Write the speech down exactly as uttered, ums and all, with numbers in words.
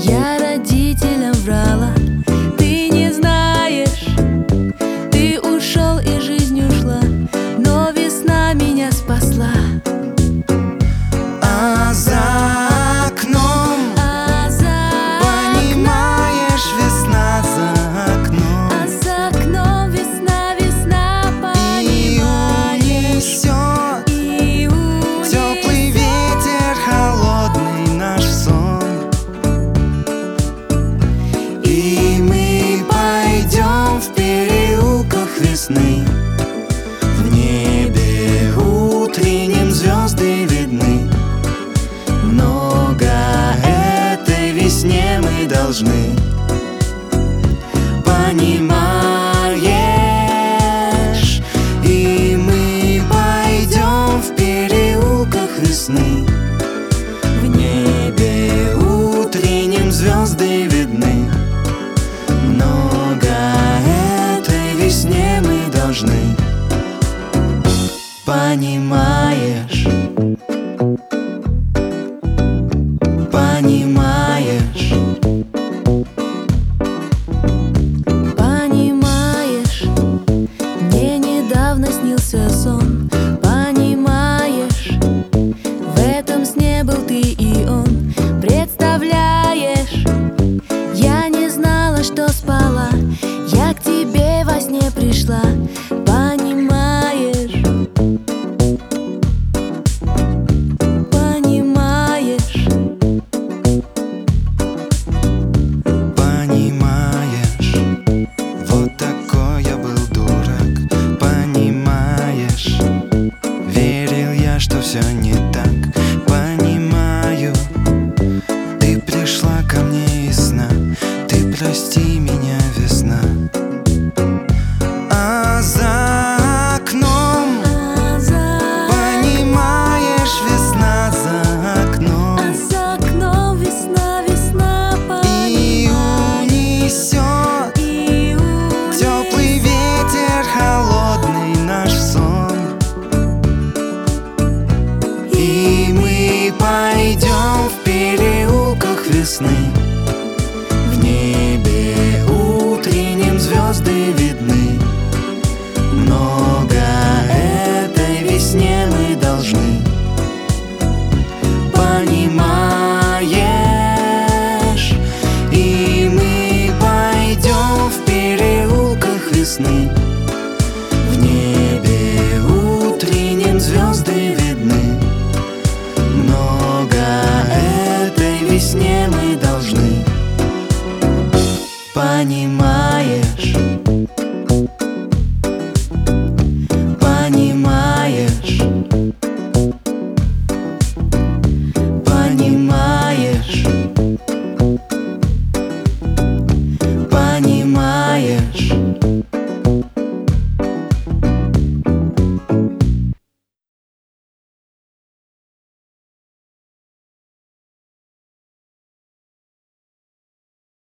Я родителям врала, ты не знаешь. Ты ушел и жизнь ушла, но весна меня спасла. А за окном, А за понимаешь, весна за окном, А за окном весна, весна, и понимаешь. унесет И унесет теплый ветер, холодный наш сон. И мы пойдем в переулках весны. В небе утренним звезды видны. Много этой весне мы должны. Понимаешь? И мы пойдем в переулках весны. В небе утренним звезды видны. Много этой весне мы должны. Понимаешь? Понимаешь? Понимаешь, мне недавно снился сон. Понимаешь, в этом сне был ты и он. Представляешь, я не знала, что спала. Я к тебе во сне пришла. Понимаешь? Понимаешь? Понимаешь? Вот такой я был дурак. Понимаешь? Верил я, что все не так. Понимаю, ты пришла ко мне из сна. Ты прости меня, весна. А за окном, А за понимаешь, весна за окном, А за окном весна, весна, и унесет И унесет теплый ветер, холодный наш сон. И мы пойдем в переулках весны.